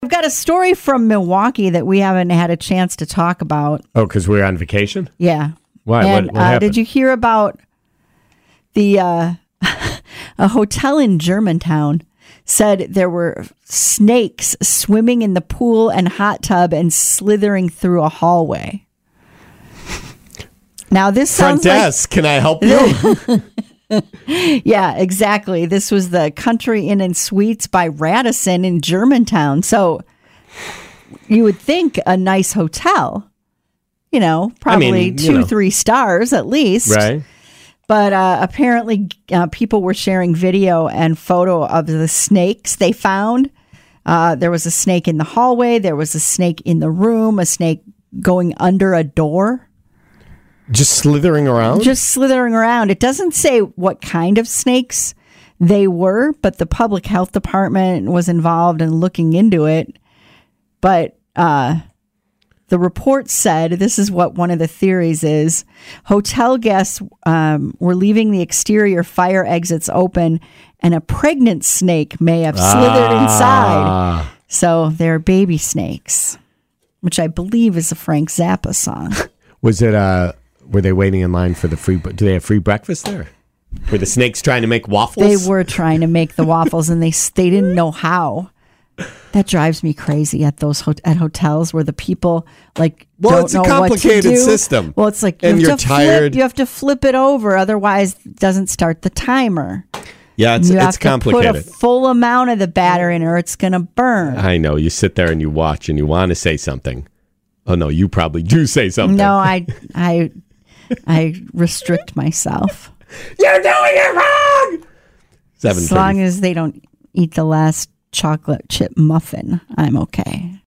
I've got a story from Milwaukee that we haven't had a chance to talk about. Oh, because we're on vacation? Yeah. Why? And, what happened? did you hear about the a hotel in Germantown said there were snakes swimming in the pool and hot tub and slithering through a hallway? Now this sounds Front desk, can I help you? Yeah, exactly. This was the Country Inn and Suites by Radisson in Germantown. So you would think a nice hotel, probably 2-3 stars at least. Right. But apparently people were sharing video and photo of the snakes they found. There was a snake in the hallway. There was a snake in the room, a snake going under a door. Just slithering around? Just slithering around. It doesn't say what kind of snakes they were, but the public health department was involved in looking into it. But the report said, this is what one of the theories is, hotel guests were leaving the exterior fire exits open and a pregnant snake may have slithered inside. So they're baby snakes, which I believe is a Frank Zappa song. Was it, were they waiting in line for the free, do they have free breakfast there? Were the snakes trying to make waffles? They were trying to make the waffles and they didn't know how. That drives me crazy at those at hotels where the people don't know what to do. Well, it's a complicated system. Well, it's like you're tired. You have to flip it over, otherwise it doesn't start the timer. Yeah, it's complicated. You have to put a full amount of the batter in or it's going to burn. I know. You sit there and you watch and you want to say something. Oh, no, you probably do say something. No, I restrict myself. You're doing it wrong! As long as they don't eat the last chocolate chip muffin, I'm okay.